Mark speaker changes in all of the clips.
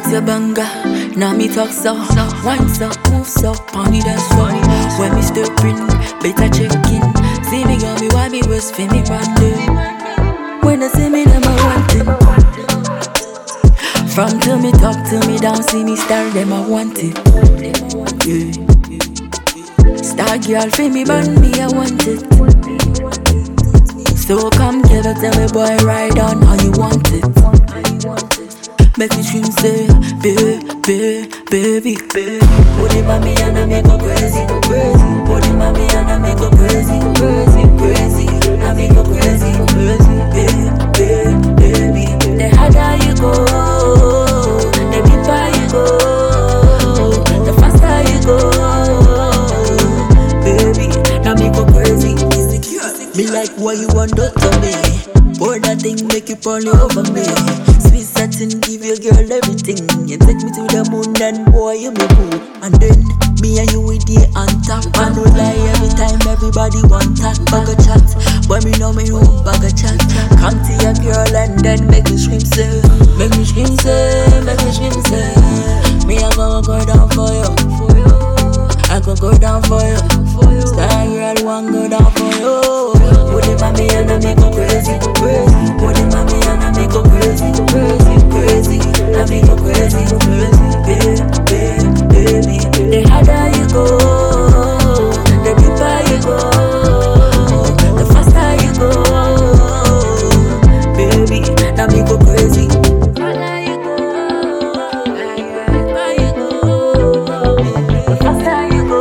Speaker 1: your banga, now me talk so. Wine so, move so, pony dance floor. When me stepping, better check in. See me got me, why me was for me random. When they see me, them I want it. From till me talk till me down, see me star, them I want it. Yeah. Star girl for me, but me I want it. So come give it, tell me boy, ride on how you want it. Make me scream, say, baby, baby, baby. Put it on me and I make go crazy, crazy. Put it on me and I make go crazy, crazy, crazy. I make go crazy, crazy, baby, baby. The harder you go, the deeper you go, the faster you go, baby. Now me go crazy. Me like why you want to me. Pour that thing, make you probably over me. Sweet satin, give your girl everything. You take me to the moon, and boy, you me boo. And then, me and you with the on top. I no lie, every time everybody want that bag of chat. Boy, me know me own bag of chat. Come to your girl and then make me scream, say. Make me scream, say, make me scream, say. Me, I gonna go down for you. I could go down for you. Star girl, one go down for you. Put it on me and I make go crazy, crazy. Put it on me and I make go crazy, crazy, crazy. I make go crazy, crazy, baby, baby. The harder you go, the deeper you go, the faster you go, baby. Now me go crazy. The harder you go, the deeper you go, the faster you go,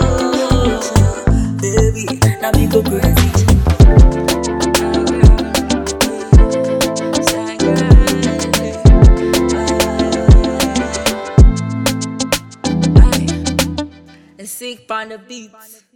Speaker 1: baby. Now me go crazy. Sick on the beats.